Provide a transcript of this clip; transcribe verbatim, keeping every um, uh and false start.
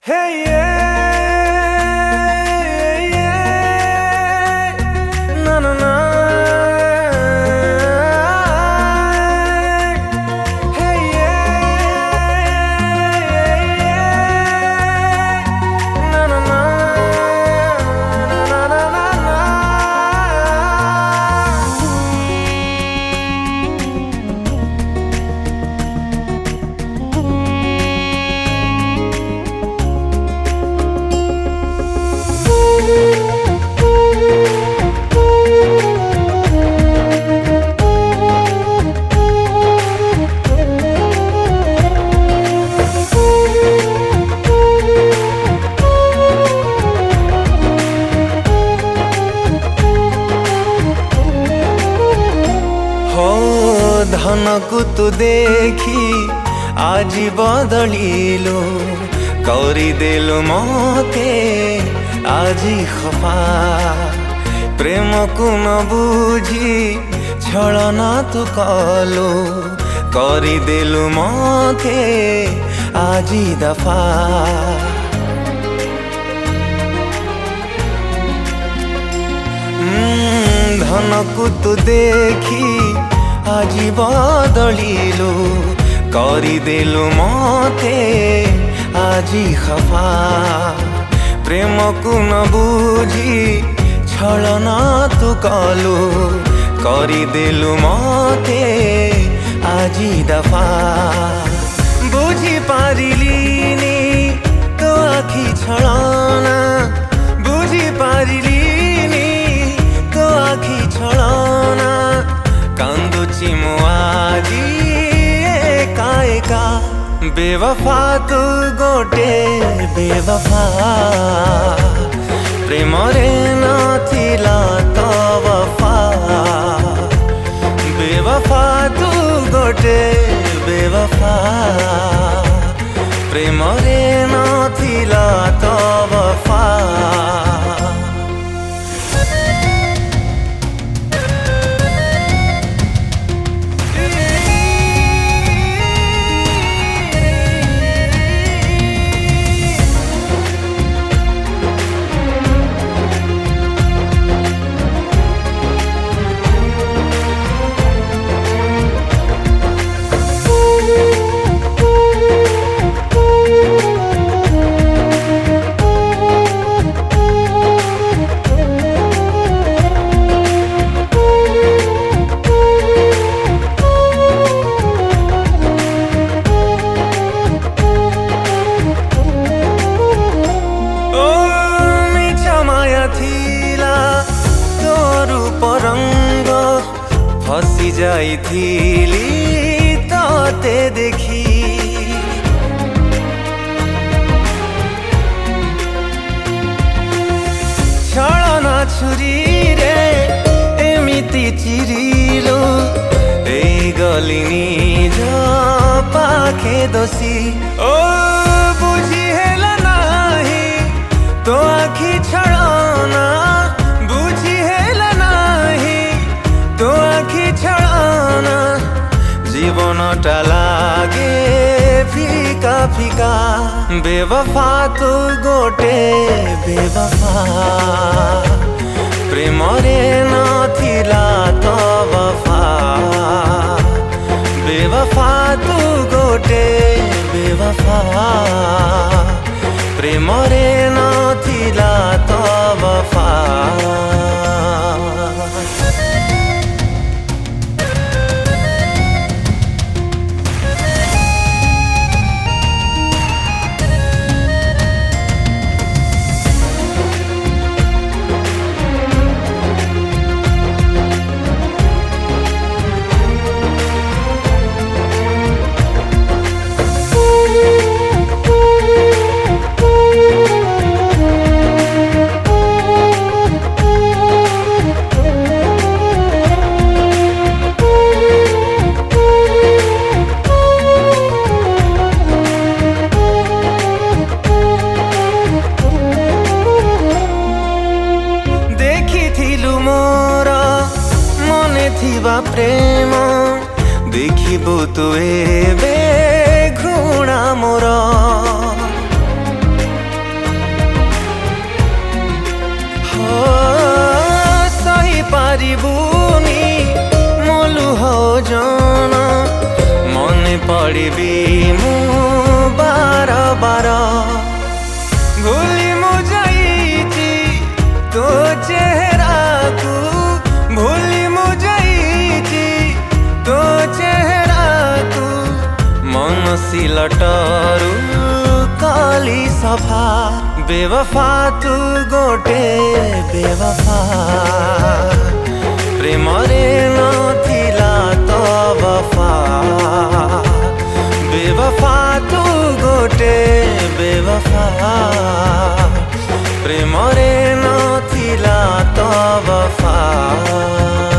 Hey yeah, yeah, na na na. Hey yeah, na na na, na na na na. धनको तू देखी आज बदलिलो करिदेलु मते आज खफा प्रेम को न बुझी छलना तू कलो करिदेलु मते आज दफा धनको तू देखी आज बदलिलो करिदेलु मते आज खफा प्रेम को न बुझी छलना तू कलो करिदेलु मते आज दफा बुझी पारिलिनी तो आखि छलना बुझी पारिलिनी तो आखि छलना कांदुची मु आजी एका एका बेवफा तू गोटे बेवफा प्रेम रे नथिला तो वफा बेवफा तू गोटे बेवफा प्रेम रे नथिला तो वफा फसी जाइथिली तते देखी छलना छुरी रे एमिति चिरिलो ए गलिनी जो पाखे दोषी ओ बुझी हेला नाही तो आखि छलना बुझी हेला नाही तो आखि छलना जीवन टा लागे फीका फीका बेवफा तू गोटे बेवफा प्रेम रे नथिला तो वफा बेवफा तू गोटे बेवफा प्रेम रे नथिला तो वफा थिबा प्रेम देखिबो तु एबे घृणा मोर सिलटरू काली सफा बेवफा तू गोटे बेवफा प्रेम रे नथिला तो वफा बेवफा तू गोटे बेवफा प्रेम रे नथिला तो वफा।